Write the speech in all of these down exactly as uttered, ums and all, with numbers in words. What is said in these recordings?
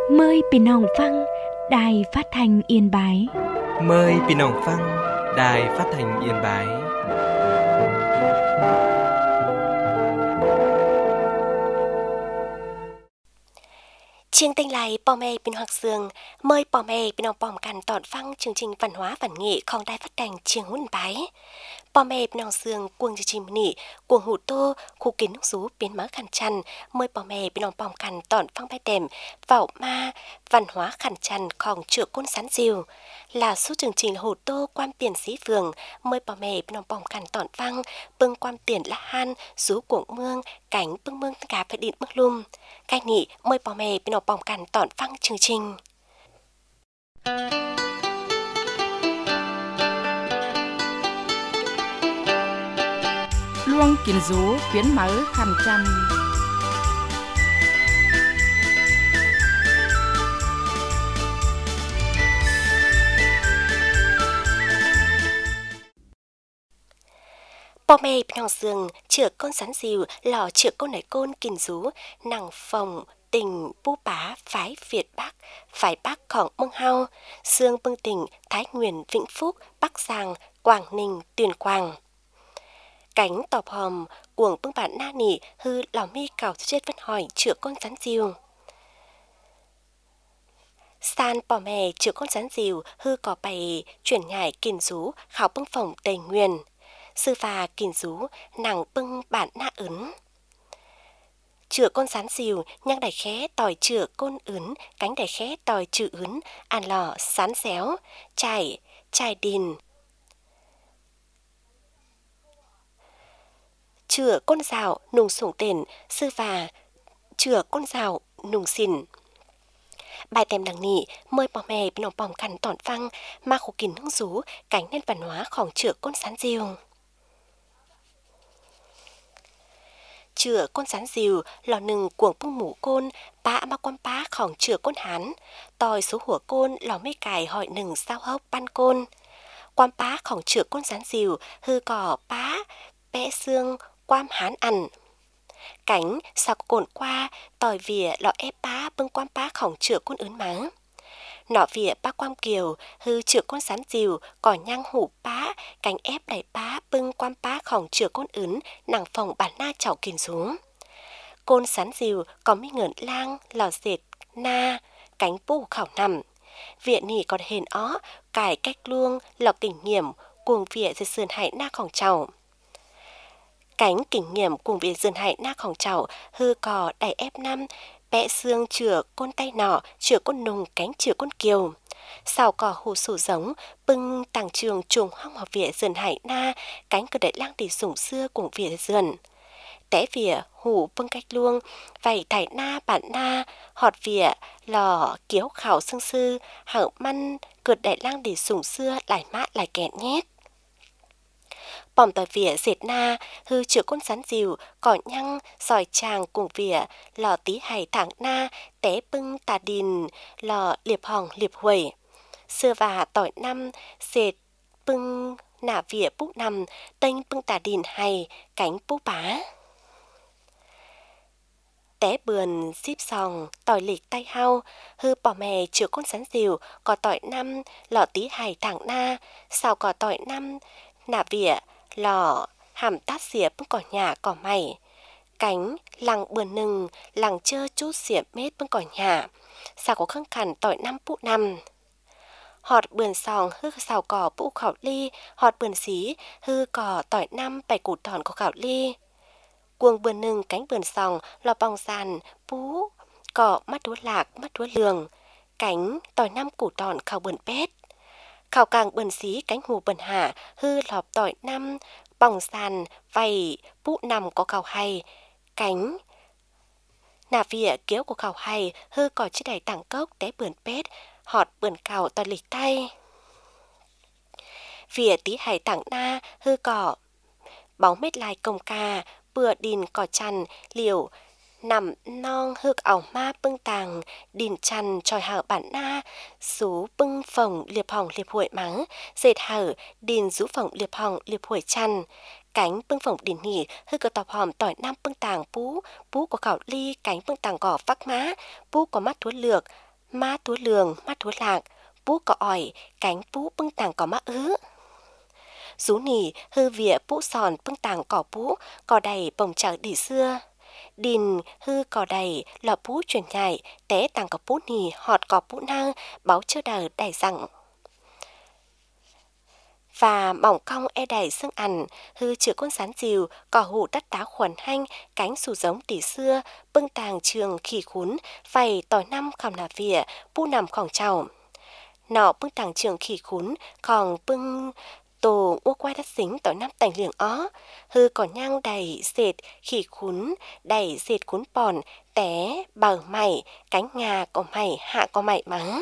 Mờiพี่น้องฟังđài phát thanh Yên Bái. Mời พี่น้องฟัง Đài Phát thanh Yên Bái. Chương tinh lại bò mê bên hoặc dương, mời bò mê bên ông bòmกันตอนฟัง chương trình văn hóa văn nghệของđài phát thanh Chương Huân Bái. Bò mê bên ông dương cuồng chương trình nị, cuồng hủ tô, khu kiến nước rú biến mở khăn chăn, mời bò mê bên ông bòmกันตอนฟัง bài đềm, vào ma, văn hóa khăn chănของchữa côn sán diều. Là số chương trình hủ tô quan tiền sĩ phường, mời bò mê bên ông bòmกันตอนฟัง bưng quan tiền là han, rú cuồng mương, cảnh bưng mương cả phải điện mương lùm. Cái nị mời bò mê bên ông bòmกันตอนฟัง chương trình. Luông kiến rú biến mở khăn chăn. Bò mê bên ông dương chữa con sán diều lò chữa con nảy côn kìn rú nàng phòng tình bu bá phái Việt Bắc phái BắcของMông Hao xương bưng tỉnh Thái Nguyên Vĩnh Phúc Bắc Giang Quảng Ninh Tuyên Quang cánh tọp hòm cuồng bưng bản na nỉ hư lò mi cào chết vẫn hỏi chữa con sán diều san bò mè chữa con sán diều hư có bày chuyển ngải kìn rú khảo bưng phòng Tây Nguyên sư phà kìn rú nàng bưng bản na ấn chữa con sán diều nhang đài khé tỏi chữa côn ướn cánh đài khé tỏi chữ ướn ăn lò sán xéo chải chải đìn chữa con rào nùng sủng tiền sư phà chữa con rào nùng xìn bài tem đằng nỉ mời bò mè bên ông bòmกันตอนฟัง ma khổ kìn nước rú cánh nét văn hóaของchữa con sán diều chữa con sán diều lò nừng cuồng bưng mũ côn bá ma quan báของchữa con hán tòi số hủa côn lò mê cài hỏi nừng sao hốc ban côn quan báของchữa con sán diều hư cỏ bá bẽ xương quam hán ăn cánh sao cồn qua tòi vỉa lọ ép bá bưng quan báของchữa con ướn máng nọ vỉa bá quam kiều hư chữa con sán diều cỏ nhang hủ bá cánh ép đẩy bá bưng quan báของchữa con ướn nàng phòng bản na chảo kìn xuống côn sán diều có mi ngợn lang lò dệt na cánh pu khảo nằm vỉa nỉ còn hền ó cải cách luông lọc kinh nghiệm cuồng vỉa dệt sườn hại naของchảo cánh kinh nghiệm cuồng vỉa sườn hại naของchảo hư cò đẩy ép năm bẽ xương chữa côn tay nọ chữa côn nùng cánh chữa côn kiều xào cỏ hù sủ giống bưng tàng trường trùng hong học vỉa dườn hải na cánh cờ đại lang tỷ sủng xưa cùng vỉa dườn té vỉa hủ bưng cách luông vảy thải na bản na họt vỉa lò kiếu khảo xương sư hở măn cượt đại lang tỷ sủng xưa lại mát lại kẹn nhét bòm tỏi vỉa dệt na hư chữa con sán diều cỏ nhăng sỏi tràng cùng vỉa lò tí hài thẳng na té bưng tà đìn lò liệp hòng liệp huẩy xưa và tỏi năm dệt bưng nả vỉa bút nằm tênh bưng tà đìn hay cánh bút bá té bườn xíp sòng tỏi lịch tay hao hư bò mè chữa con sán diều cỏ tỏi năm lò tí hài thẳng na xào cỏ tỏi năm nả vỉa lò hàm tát xỉa bưng cỏ nhà cỏ mày cánh lằng bườn nừng lằng chơ chút xỉa mết bưng cỏ nhà sao có khăng khẩn tỏi năm bút năm họt bườn sòng hư xào cỏ bũ khảo ly họt bườn xí hư cỏ tỏi năm bảy củ tòn của khảo ly cuồng bườn nừng cánh bườn sòng lò bong sàn bú cỏ mắt đúa lạc mắt đúa lường cánh tỏi năm củ tòn khảo bườn pét khảo càng bườn xí cánh hù bườn hạ hư lọp tỏi năm bong sàn vầy bũ nằm có khảo hay cánh nà vỉa kiếu của khảo hay hư cỏ chiếc đầy tảng cốc té bườn pét họt bườn khảo tỏi lịch tay vỉa tí hải tảng na hư cỏ bóng mết lai công ca bừa đìn cỏ chăn liều nằm non hư ảo ma bưng tàng đìn chăn tròi hở bản na sú bưng phòng liệp hỏng liệp huội mắng dệt hở đìn rú phòng liệp hỏng liệp huội chăn cánh bưng phòng đìn nỉ hư cờ tọp hòm tỏi nam bưng tàng pú pú của khảo ly cánh bưng tàng cỏ vắc má pú có mắt thuốc lược má túa lường, má túa lạc, pú cỏ ỏi, cánh pú bưng tàng có má ứ. Rú nỉ hư vía pú sòn bưng tàng cỏ pú, cỏ đầy bồng chở đi xưa. Đình hư cỏ đầy lò pú chuyển nhảy, té tàng cỏ pú nỉ họt cỏ pú năng, báo chơ đờ đầy rằng. Và mỏng cong e đầy xương ăn, hư chữa con sán dìu, cỏ hủ đắt tá khuẩn hanh, cánh sù giống tỉ xưa, bưng tàng trường khỉ khún, vầy tỏi năm khỏng nà vỉa, pu nằm khỏng trào. Nọ bưng tàng trường khỉ khún, khỏng bưng tổ ua quay đắt xính tỏi năm tành liệng ó, hư cỏ nhang đầy dệt khỉ khún, đầy dệt khún bòn, té, bờ mày, cánh ngà có mày, hạ có mày mắng.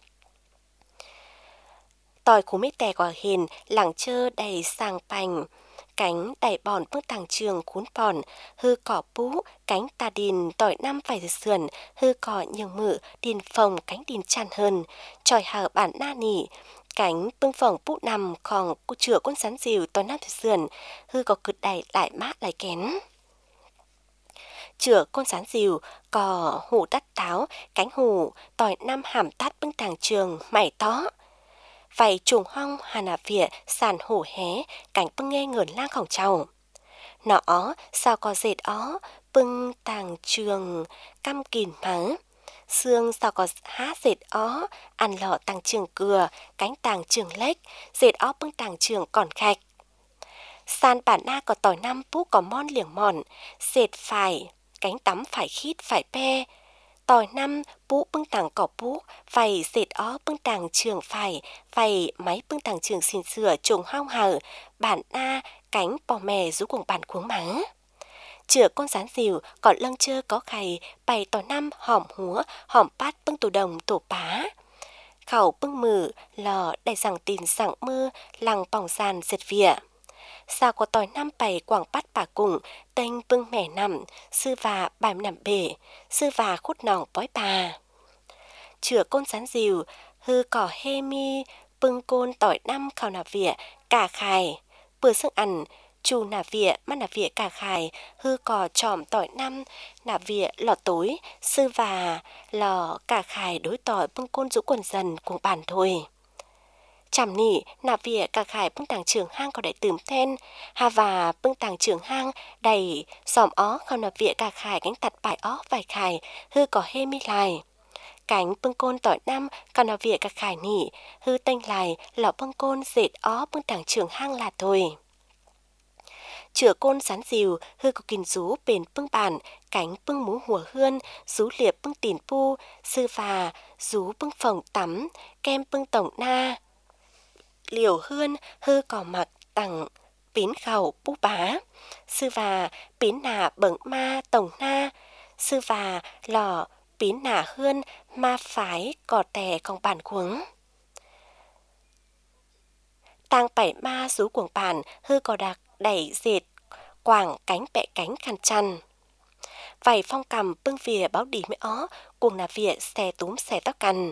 Tỏi khú mít tè quả hiền, lẳng chơ đầy sàng pành, cánh đầy bòn bước tàng trường khún bòn, hư cỏ pú, cánh tà đìn tỏi năm phải sườn, hư cỏ nhường mự, đìn phồng cánh đìn tràn hơn, tròi hở bản na nỉ, cánh bưng phồng pú nằm khòng cô chữa con sán dìu tỏi năm phải sườn, hư có cực đầy lại mát lại kén. Chữa con sán dìu, cỏ hủ đắt táo, cánh hủ, tỏi năm hàm tát bưng tàng trường, mày tó. Vậy trùng hong hà nà vỉa sàn hổ hé cảnh bưng nghe ngờn lang khổng trầu. Nó ó sao có dệt ó bưng tàng trường căm kìn mắng. Xương sao có hát dệt ó ăn lọ tàng trường cừa cánh tàng trường lếch dệt ó bưng tàng trường còn khạch. Sàn bản na có tỏi năm pú có mon liềng mòn dệt phải cánh tắm phải khít phải pe. Tỏi năm pú bưng tàng cỏ pú, vầy dệt ó bưng tàng trường phải, vầy máy bưng tàng trường xin sửa trùng hong hở, bản na cánh bò mè rú cùng bản cuống mắng. Chữa con sán dìu, còn lâng chơ có khay, bày tỏi năm hòm húa, hòm bát bưng tủ đồng tổ pá. Khẩu bưng mử, lò đầy rằng tin rằng mơ, lằng bỏng sàn dệt vỉa. Sao có tỏi năm bày quảng bát bà cùng, tênh bưng mẻ nằm, sư và bài nằm bể, sư và khút nòng bói bà. Chữa côn sán dìu, hư cỏ hê mi, bưng côn tỏi năm khảo nà vỉa, cả khài. Bữa sưng ăn, chù nà vỉa, mắt nà vỉa cả khài, hư cỏ tròm tỏi năm, nà vỉa lò tối, sư và lò cả khài đối tỏi bưng côn rũ quần dần cùng bàn thôi. Chảm nỉ, nà vỉa cả khải bưng tàng trường hang có đại tửm ten, hà và bưng tàng trường hang đầy xòm ó khao nà vỉa cả khải cánh tặt bài ó vài khải, hư có hê mi lại. Cánh bưng côn tỏi năm khao nà vỉa cả khải nỉ, hư tênh lại lọ bưng côn dệt ó bưng tàng trường hang là thôi. Chữa côn sán dìu, hư có kìn rú bền bưng bàn, cánh bưng mú hùa hươn, rú liệp bưng tìn pu, sư và rú bưng phồng tắm, kem bưng tổng na. Liều hươn hư cỏ mặc tặng pín khẩu bú bá, sư và pín nà bẩn ma tổng na, sư và lò pín nà hươn ma phái cỏ tè còn bản cuống. Tàng bảy ma rú cuồng bản hư cỏ đặc đẩy dệt quảng cánh bẹ cánh khăn chăn. Vầy phong cầm bưng vỉa báo đi mới ó, cuồng nà vỉa xè túm xè tóc cằn.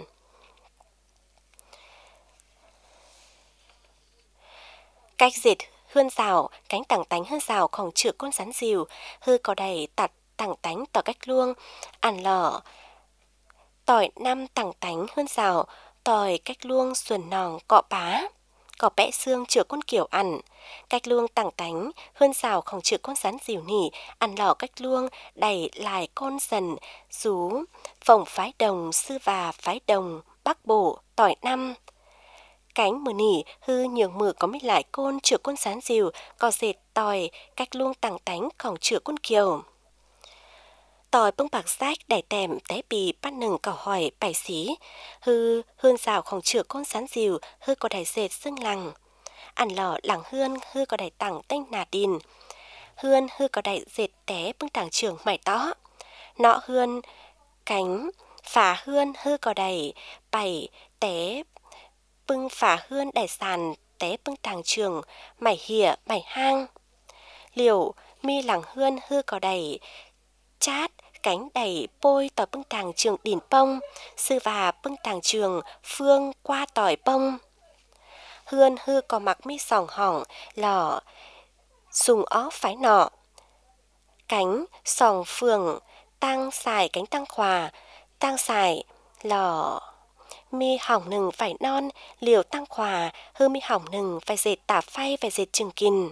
Cách dệt hươn rào, cánh tảng tánh hươn rào khổng chữa con sán dìu, hư có đầy tặt tảng tánh tỏ cách luông, ăn lỏ. Tỏi năm tảng tánh hươn rào, tỏi cách luông xuân nòng cọ bá. Cỏ bẽ xương chữa con kiểu ăn, cách luông tảng tánh hươn rào khổng chữa con sán dìu nỉ, ăn lỏ cách luông đầy lại con dần, rú, phồng phái đồng, sư và phái đồng, bắc bổ, tỏi năm. Cánh mờ nỉ hư nhường mờ có mấy lại côn chữa con sán dìu, có dệt tỏi cách luông tàng tánh khổng chữa con kiều. Tỏi bưng bạc rách đẩy tèm té bì bắt nừng cỏ hỏi bài xí, hư hươn rào khổng chữa con sán dìu, hư có đẩy dệt xương lằng. Ăn lò lằng hươn hư có đẩy tặng tênh nà đìn, hươn hư có đẩy dệt té bưng tàng trường mày tó. Nọ hươn cánh phá hươn hư có đẩy bảy té bưng phá hươn đài sàn té bưng tàng trường mày hỉa mày hang. Liều mi lằng hươn hư có đầy chát cánh đầy bôi tỏi bưng tàng trường đìn bông, sư và bưng tàng trường phương qua tỏi bông. Hươn hư có mặc mi sòng hỏng lò sùng ó phái nọ. Cánh sòng phường tăng xài cánh tăng khòa, tăng xài lò mi hỏng nừng phải non liều tăng khỏa hư mi hỏng nừng phải dệt tả phay phải dệt chừng kìn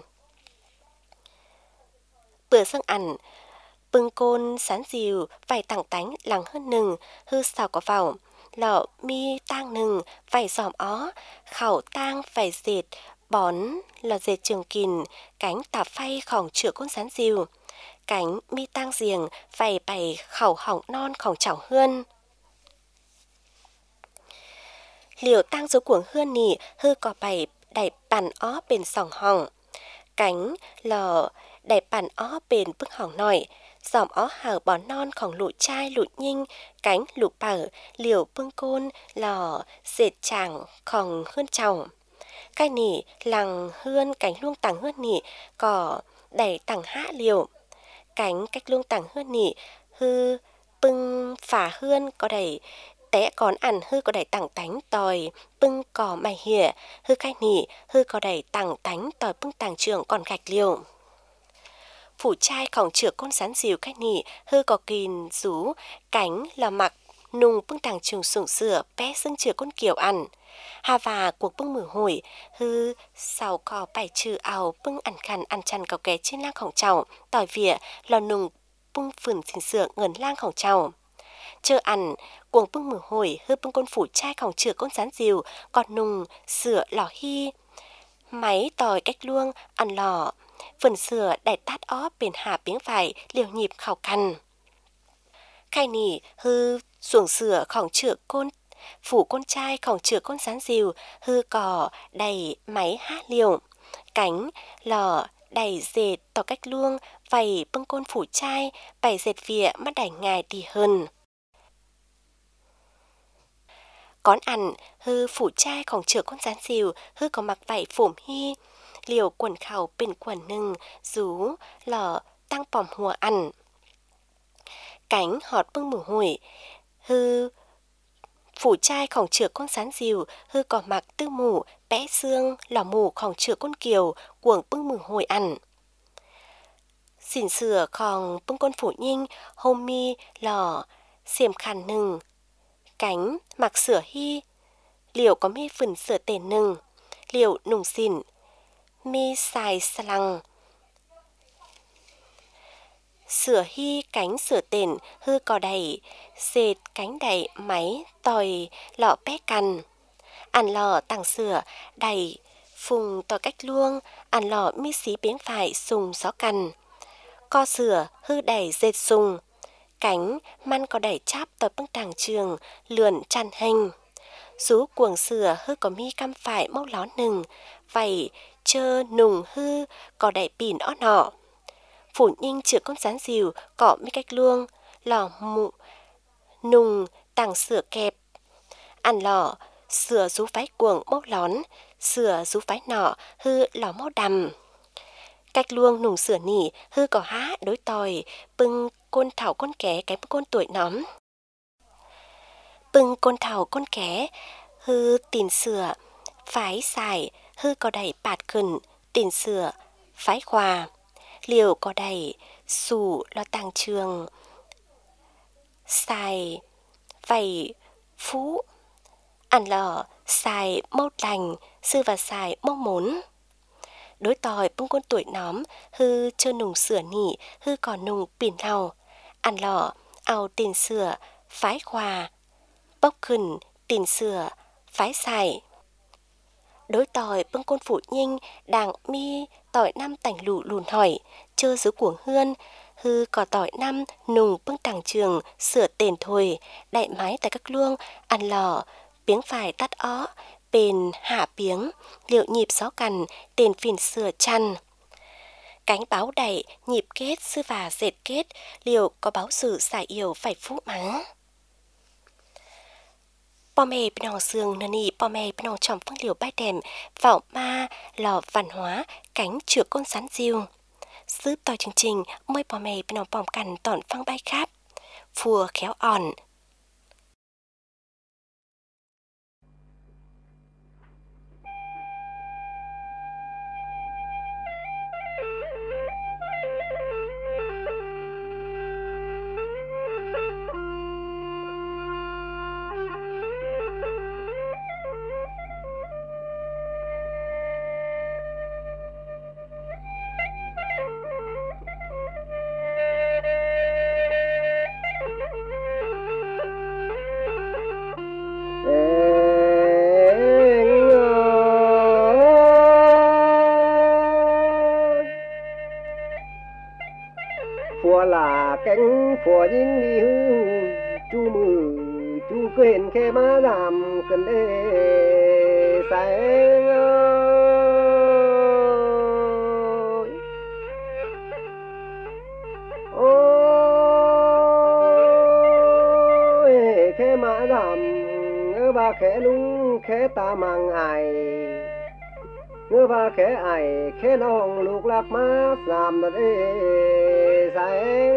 bữa sương ăn bưng côn sán dìu phải tặng tánh lằng hơn nừng hư sao có vào lọ mi tang nừng phải giòm ó khẩu tang phải dệt bón là dệt trường kìn cánh tạp phay khỏng chữa côn sán dìu cánh mi tang giềng phải bày khẩu hỏng non khỏng chảo hươn liều tang dấu cuồng hươn nỉ hư có bày đẩy bàn ó bền sòng hỏng cánh lò đẩy bàn ó bền bức hỏng nổi giòm ó hở bó non khỏng lụ chai lụ nhinh cánh lụ bở liều bưng côn lò dệt chàng khỏng hươn chào cái nỉ lằng hươn cánh luông tàng hươn nỉ cỏ đẩy tàng hã liều cánh cách luông tàng hươn nỉ hư bưng phả hươn có đẩy té còn ăn hư có đẩy tàng tánh tòi bưng cỏ mày hỉa hư cái nỉ hư có đẩy tàng tánh tòi bưng tàng trường còn gạch liều phủ trai khỏng chữa con sán dìu cái nỉ hư có kìn rú cánh là mặc nùng bưng tàng trường sủng sửa bé xưng chữa con kiều ăn hà và cuộc bưng mử hồi hư sau cò bài trừ ảo bưng ăn khăn ăn chăn cầu ké trên lang khổng trào tỏi vỉa lò nùng bưng phừng xình sửa ngần lang khổng trào chờ ăn cuồng bưng mử hồi hư bưng con phủ trai khổng chữa con sán dìu còn nùng sửa lò hy máy tỏi cách luông ăn lò phần sửa đại tát ó bền hạ biếng phải liều nhịp khảo căn khai nỉ hư xuồng sửa khỏng chữa côn phủ con trai khỏng chữa con sán dìu hư cò đầy máy hát liều cánh lò đầy dệt tỏ cách luông vầy bưng côn phủ trai bày dệt vỉa mắt đẩy ngài đi hơn con ăn hư phủ trai khỏng chữa con sán dìu hư có mặc vảy phổm hy liều quần khảo bên quần nừng rú lò tăng pòm hùa ăn cánh họt bưng mù hủi hư phủ trai khỏng chữa con sán dìu hư có mặc tư mù bé xương lò mù khỏng chữa con kiều cuồng bưng mù hủi ăn xỉn sửa khỏng bưng con phủ nhinh hôm mi lò xiềm khăn nừng cánh mặc sửa hy liều có mi phần sửa tên nừng liều nùng xỉn mi xài slang sửa hy cánh sửa tên hư cò đầy dệt cánh đầy máy tòi lọ bé cằn ăn lò tàng sửa đầy phùng tòi cách luông ăn lò mi xí biếng phải sùng gió cằn co sửa hư đầy dệt sùng cánh man có đầy cháp tòi bưng tàng trường lườn chăn hình rú cuồng sửa hư có mi căm phải mâu ló nừng vầy chơ nùng hư có đầy pìn ó nọ phủ nhinh chữa con sán dìu cọ mi cách luông lò mụ nùng tàng sửa kẹp ăn lò sửa rú váy cuồng mốc lón sửa rú váy nọ hư lò mốc đầm cách luông nùng sửa nỉ hư có há đối tòi bưng côn thảo con ké cái côn tuổi nóm bưng côn thảo con ké hư tìm sửa phái xài hư có đầy bạt khẩn tìm sửa phái khoa liều có đầy sủ lo tàng trường xài vầy phú ăn lò xài mâu lành sư và xài mâu mốn đối tòi bông con tuổi nóm hư chơ nùng sửa nỉ hư còn nùng pìn lau ăn lò ao tiền sửa phái khoa bốc khẩn tiền sửa phái xài đối tòi bưng côn phụ nhinh đàng mi tỏi năm tảnh lù lùn hỏi chơ dưới cuồng hươn hư cỏ tỏi năm nùng bưng tàng trường sửa tên thôi đại mái tại các luông ăn lò biếng phải tắt ó bền hạ biếng liệu nhịp gió cằn tên phìn sửa chăn cánh báo đầy nhịp kết sư và dệt kết liệu có báo sử xài yêu phải phú mắng bò mè bên hòn xương nani bò mè bên hòn tròm phương liều bay đèm vào ma lò văn hóa cánh chữa con sán diêu giúp tỏi chương trình mời bò mè bên hòn bòm cằn tỏn phăng bay khát phùa khéo òn phùa là cánh phùa những đi hư chú mừ chú quên khe má làm cần đê sáng ơi ôi khe má làm ngơ ba khẽ lung khẽ ta mang ai ngơ ba khẽ ai khẽ nong lục lạc má làm đê sáng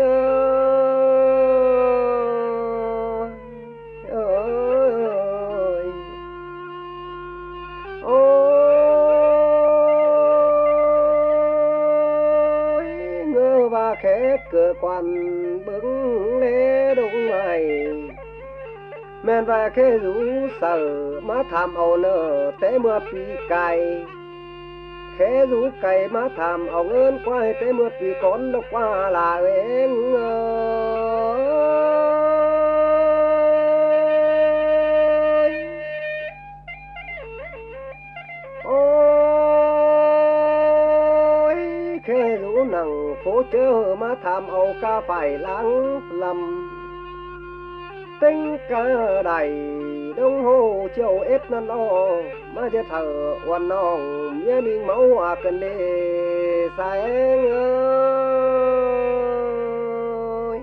ơi ôi ngơ ba khẽ cửa quan bứng lê đúng mày men và khẽ rú sở má tham ầu nở té mưa pi cày khẽ rú cày má tham ầu ơn quay té mưa pi con nó qua là em ôi khẽ rú nằng phố chớ má tham ầu ca phải lắng lầm tính cả đầy đông hồ chiều ép năn o mà chết thở hoàn nòng nhớ mình máu à cần đi sáng ơi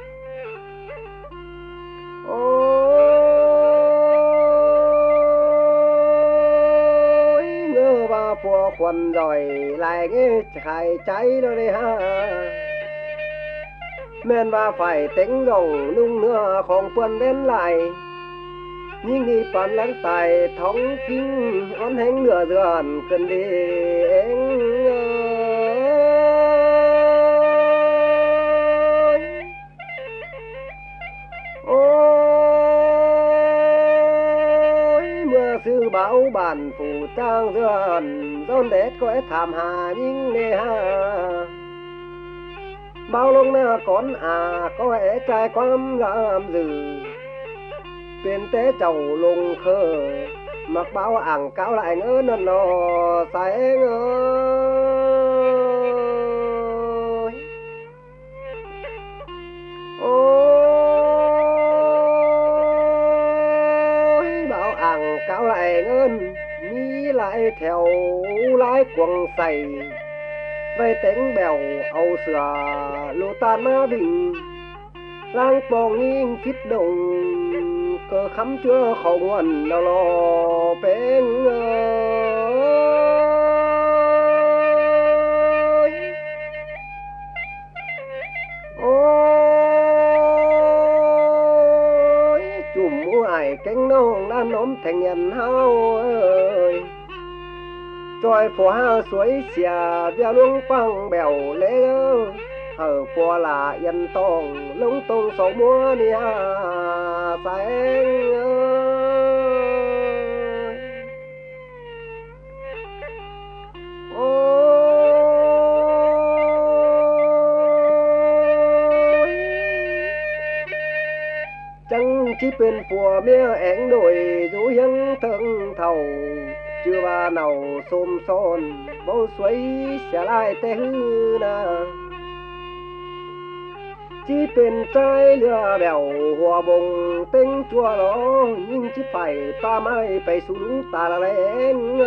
ôi ngơ ba phùa khuẩn rồi lại nghe khai cháy đó đi ha men và phải tính dòng nung nữa không quân đến lại nhưng đi pan lắng tài thống kinh on hánh nửa dần cần đi anh ôi mưa sư bão bản phủ trang dần dọn đét có thảm hà nhưng nề ha bao lâu nữa con à có hễ trai quam làm gì bên tế chầu lùng khờ mặc bao ảng cáo lại ngỡ nần nó sáng ơi ôi bao ảng cáo lại ngơn mi lại theo lái quăng say vây tính bèo âu sửa lô tan má bình lang bong nghiêng phít đồng cơ khắm chưa khẩu nguồn đâu lo bên ơi ôi chùm mua ai cánh nông đã nóm thành nhân hao ơi trôi phù ha suối xìa bia luông quăng bèo lễ hở phù là yên tông lung tung sầu múa đi ha sáng ôi chẳng chỉ bên phù mía ảnh đồi rú hiếng thượng thầu chưa ba nào xôm son bầu suối sẽ lại té hư na chỉ bên trái lừa bèo hòa bồng tính chua đó nhưng chỉ phải ba mai phải xuống ta là lên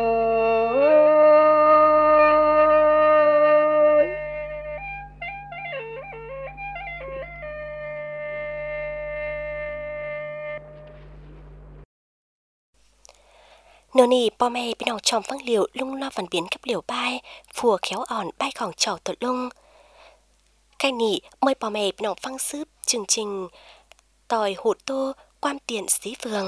nô nì po mê bên đầu tròm phăng liều lung lo phần biến cấp liều bay phùa khéo ỏn bay khỏng trầu tội lung cái nị mời po mê bên đầu phăng sướp chương trình tòi hụt tô quan tiền xí phường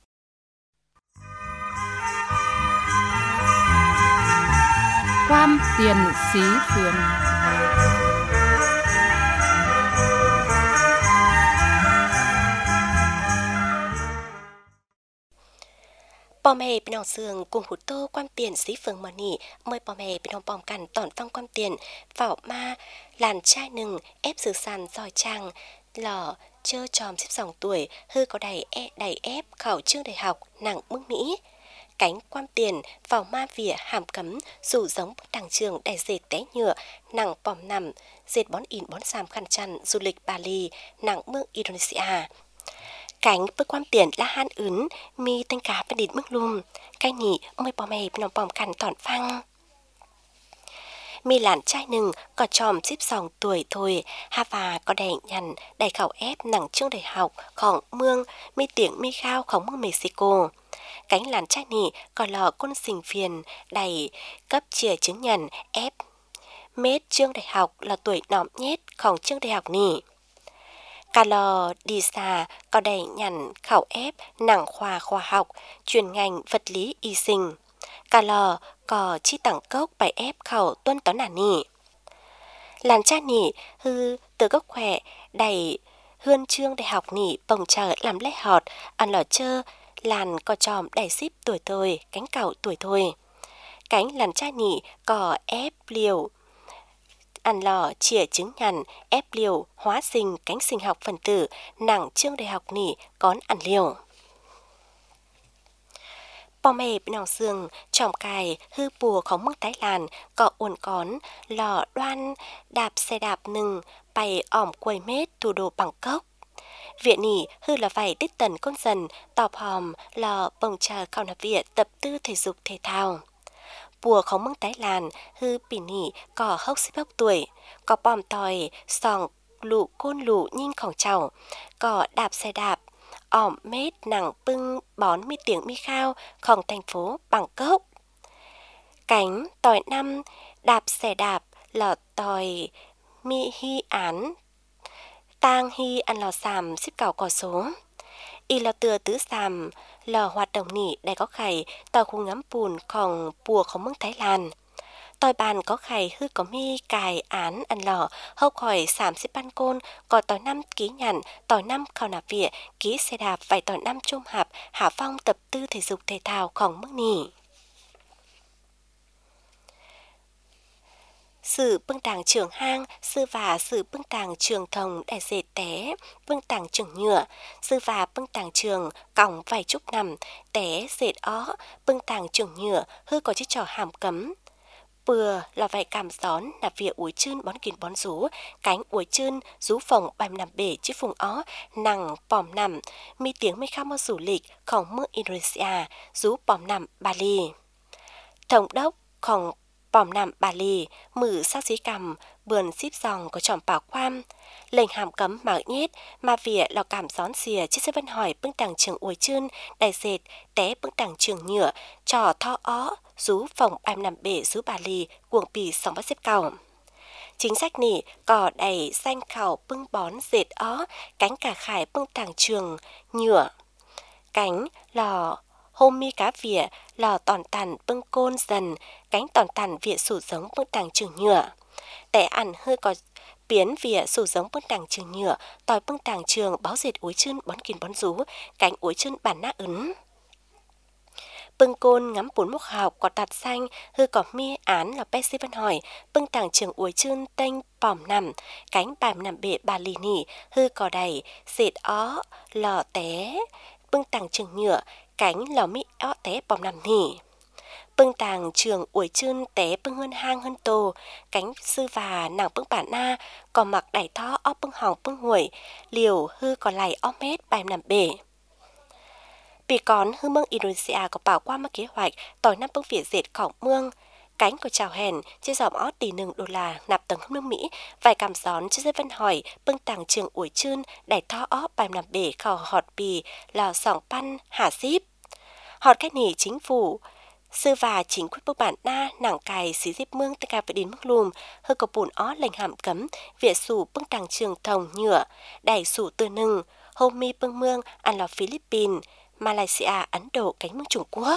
quan tiền xí phường bò mè bên ông sườn cùng hút tô quan tiền xí phường mờ nỉ mời bò mè bên ông bòm cằn tỏn phăng quan tiền vào ma làn trai nừng ép sự sàn giỏi trang lò chơ tròm xếp dòng tuổi hư có đầy e đầy ép khảo trương đại học nặng mức mỹ cánh quam tiền vào ma vỉa hàm cấm dù giống đằng trường đại dệt té nhựa nặng bòm nằm dệt bón in bón xàm khăn chăn du lịch Bali nặng mương Indonesia cánh bức quam tiền là han ứng mi tên cá bên đít mức lùm cái nhị mới bò mày nòng bòm khăn tỏn phăng mi làn trai nừng có tròm xíp sòng tuổi thôi ha và có đầy nhằn đầy khẩu ép nặng chương đại học khổng mương mi tiếng mi khao khổng mương Mexico cánh làn trai nị có lò côn sình phiền đầy cấp chìa chứng nhận ép mết chương đại học là tuổi nọm nhét khổng chương đại học nị cả lò đi xa có đầy nhằn khẩu ép nặng khoa khoa học chuyên ngành vật lý y sinh cả lò có chi tặng cốc bài ép khẩu tuân toán nà nỉ làn cha nỉ hư từ gốc khỏe đầy hươn chương đại học nỉ bồng chờ làm lẽ họt ăn lò chơ làn có tròm đầy ship tuổi thôi cánh cậu tuổi thôi cánh làn cha nỉ có ép liều ăn lò chìa chứng nhận ép liều hóa sinh cánh sinh học phần tử nặng chương đại học nỉ con ăn liều bò mè bên nòng xương tròm cài hư bùa khóng mương tái làn cọ uốn cón lò đoan đạp xe đạp nừng bay ỏm quầy mết thủ đô Bangkok viện nỉ hư là vảy đích tần con dần tọp hòm lò bồng chờ khảo nạp viện tập tư thể dục thể thao bùa khóng mương tái làn hư bỉ nỉ cỏ hốc xếp hốc tuổi có bòm tòi sòng lụ côn lụ nhìn khổng chảo cỏ đạp xe đạp ỏm mết nặng bưng bón mi tiếng mi khao khổng thành phố Bangkok cánh tòi năm đạp xe đạp lò tòi mi hi án tang hi ăn lò xàm xếp cào cò số y lò từa tứ xàm lò hoạt động nỉ đầy có khải tòi khu ngắm bùn khổng bùa khổng mương Thái Lan tòi bàn có khải hư có mi cài án ăn lò hâu khỏi xàm xếp ban côn có tòi năm ký nhằn tòi năm khảo nạp viện ký xe đạp vài tòi năm trung hạp hạ phong tập tư thể dục thể thao khổng mức nỉ sự bưng tàng trường hang sư và sự bưng tàng trường thông đại dệt té bưng tàng trường nhựa sư và bưng tàng trường còng vài chục năm té dệt ó bưng tàng trường nhựa hư có chiếc trò hàm cấm bừa là vài cảm gión là việc uối chưn bón kín bón rú cánh uối chưn rú phòng bài nằm bể chiếc phùng ó nằng pòm nằm mi tiếng mi khao mơ rủ lịch khổng mơ Indonesia rú pòm nằm Bali thống đốc khổng bòm nằm Bali mử sắc dí cầm bườn xíp dòng có tròm bảo quan lệnh hàm cấm mạo nhết mà vỉa lò cảm gión xìa chiếc xe vân hỏi bưng tàng trường uối chưn đại dệt té bưng tàng trường nhựa trò tho ó rú phòng bài nằm bể rú Bali cuồng bì sòng bắt xếp cầu chính sách nỉ cỏ đầy xanh khảo bưng bón dệt ó cánh cả khải bưng tàng trường nhựa cánh lò hôm mi cá vỉa lò tòn tàn bưng côn dần cánh tòn tàn vỉa sủ giống bưng tàng trường nhựa tẻ ăn hơi có biến vỉa sủ giống bưng tàng trường nhựa tòi bưng tàng trường báo dệt uối chưn bón kín bón rú cánh uối chưn bản na ứng bưng côn ngắm bốn mốc học có tạt xanh hư có mi án là pe si văn hỏi bưng tàng trường uối chưn tênh pòm nằm cánh bàm nằm bệ bà lì nỉ hư có đầy dệt ó lò té bưng tàng trường nhựa cánh lò mi ó té pòm nằm nỉ bưng tàng trường uối chưn té bưng hơn hang hơn tô cánh sư và nàng bưng bản na còn mặc đẩy thó ó bưng hỏng bưng nguội liều hư còn lại ó mét bài nằm bể bị con hư mương Indonesia có bảo qua một kế hoạch tỏi năm bưng việt dệt khổng mương cánh của chào hèn trên dòng ó tỷ nừng đô la nạp tầng nước Mỹ vài cảm gión trên dây vân hỏi bưng tàng trường uổi chưn đẩy thó ó bài nằm bể khảo họt bì là sòng pan hà ship họt cách nỉ chính phủ sư và chính quyết bức bản na nặng cài xí dịp mương tên ca phải đến mức lùm hư có bùn ó lệnh hàm cấm viện sủ bưng tàng trường thồng nhựa đẩy sủ từ nừng hôm mi bưng mương ăn lò Philippines Malaysia, Ấn Độ, cánh mương Trung Quốc.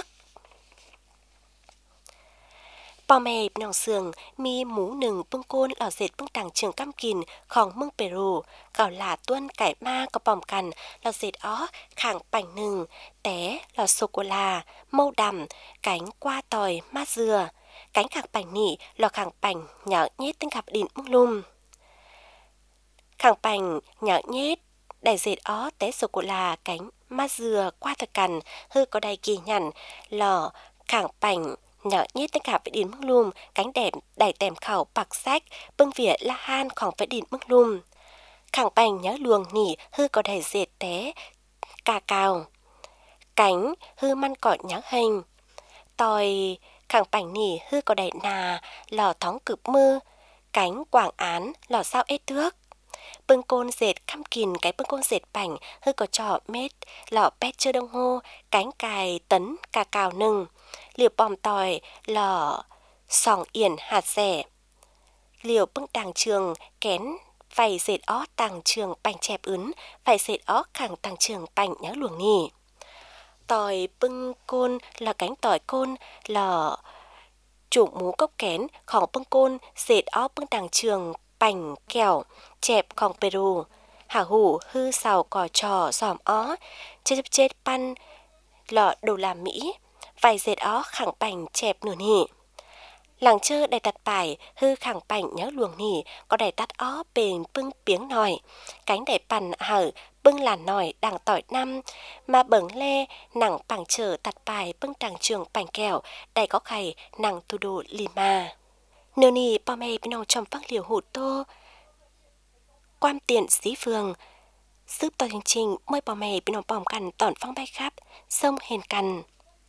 Bò mè nòng sườn, mi mú nừng bưng côn lò dệt bưng tàng trường cam kìn, khòng mương Peru, gạo là tuân cải ma có bòm cằn, lò dệt ó, khẳng bảnh nừng, té, lò sô-cô-la, mâu đầm, cánh qua tòi, mát dừa, cánh khẳng bảnh nỉ, lò khẳng bảnh, nhỏ nhét tinh gặp đỉnh mương lùm. Khẳng bảnh, nhỏ nhét, đẩy dệt ó, té sô-cô-la, cánh mà dừa qua thực cằn hư có đầy kỳ nhận lò khẳng bảnh nhở nhít tất cả phải đến mức lùm cánh đẹp đầy tèm khẩu bạc sách bưng vỉa la hanของphải đến mức lùm khẳng bảnh nhớ luồng nỉ hư có đầy dệt té cà cào cánh hư măn cọt nhớ hình tòi khẳng bảnh nỉ hư có đầy nà lò thóng cực mưa cánh quảng án lò sao ế thước bưng côn dệt khăm kìn cái bưng côn dệt bảnh hư có trò mết lò pet chưa đông hô cánh cài tấn cà cào nừng liều bòm tòi lò sòng yển hạt rẻ liều bưng đàng trường kén phải dệt ó tàng trường bảnh chẹp ướn phải dệt ó khẳng tàng trường bảnh nhớ luồng nỉ tòi bưng côn là cánh tỏi côn lò chủ mú cốc kénของbưng côn dệt ó bưng đàng trường bảnh kẹo chẹpของPeru hả hủ hư xào cò trò giòm ó chết chết chết pan lọ đồ làm Mỹ vài dệt ó khẳng bảnh chẹp nửa nỉ làng chơ đầy tạt bài hư khẳng bảnh nhớ luồng nỉ có đầy tắt ó bền bưng piếng nòi cánh đầy pan hở bưng làn nòi đằng tỏi năm mà bẩn lê nặng bằng chờ tạt bài bưng đằng trường bảnh kẹo đầy có khầy nặng tu đồ lima nửa nỉ bò mê bên nòng trong phát liều hụt tô quan tiền xí phường giúp tòa chương trình mời bò mè bên nòng bòm cằn tỏn phong bay khắp sông hền cằn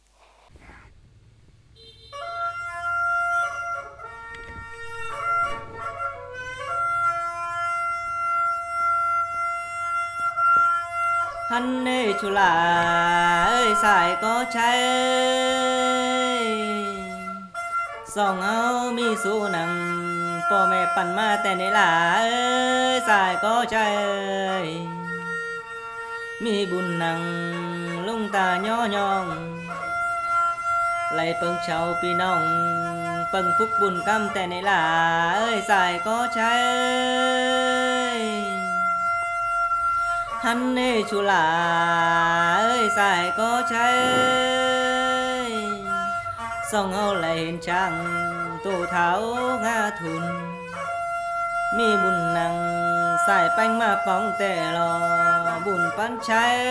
hắn ê chú là ơi xài có trái song áo mi su nằng po mẹปั่นมาแต่ไหนล่ะเอ้ยสายก็ใจมีบุญนังลุงตาย่อยองไล่เปิงเชาพี่น้องเปิงพุกบุญกำแต่ไหนล่ะเอ้ยสายก็ใจฮันเนชูลาเอ้ยสายก็ใจส่องเอาไหลเห็นช่างตัวเท้างาทุนมีบุญนังสายแป้งมาป้องแต่รอบุญปันชัย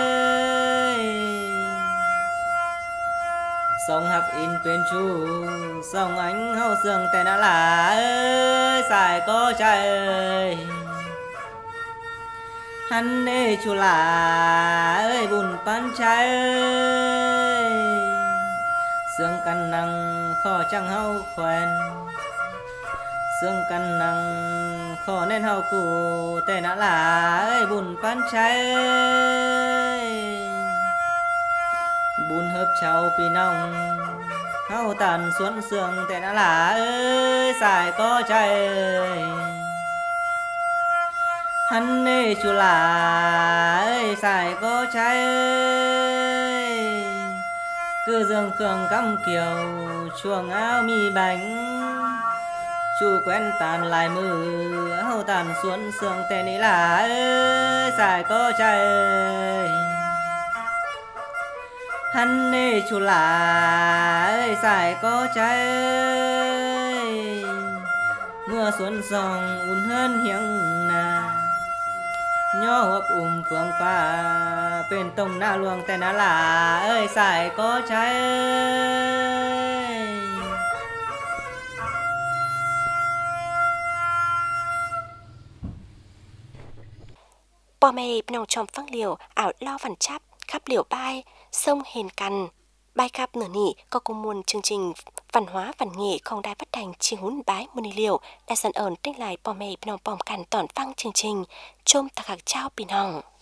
ส่องหับอินเป็นชูส่องánhเฮาเสื่องแต่น่าหลาเอ้ยสายก็ใจฮันเนชูลาเอ้ยบุญปันชัยเสื่องกันนังข้อจังเฮาแขวนเสื่องกันนังข้อแน่นเฮากูแต่น่าหลายบุญปันชัยบุญเฮิบเชาพี่น้องเฮาตันสวนเสื่องแต่น่าหลายเอ้ยสายก็ใจฮันเนชูลาเอ้ยสายก็ใจcứ dương cường cắm kiều chuồng áo mi bánh chu quen tàn lại mưa hậu tàn xuống sương tê ní là ơi xài có chạy hắn nê chu là ơi xài có chạy mưa xuống sông un hơn hiếng nà nhó hộp ùm phương pha bên tông na luồng tên na là ơi xài có trái bò mè nòng trong phăng liều ảo lo vằn chắp khắp liều bay sông hền cằn bay khắp nửa nỉ có cùng muôn chương trình văn hóa văn nghệ không đài phát thành chiêng hún bái môn liều đã sẵn ơn tranh lại bò mè nòng bòm cằn tỏn phăng chương trình chôm tạc hạc trao bình hồng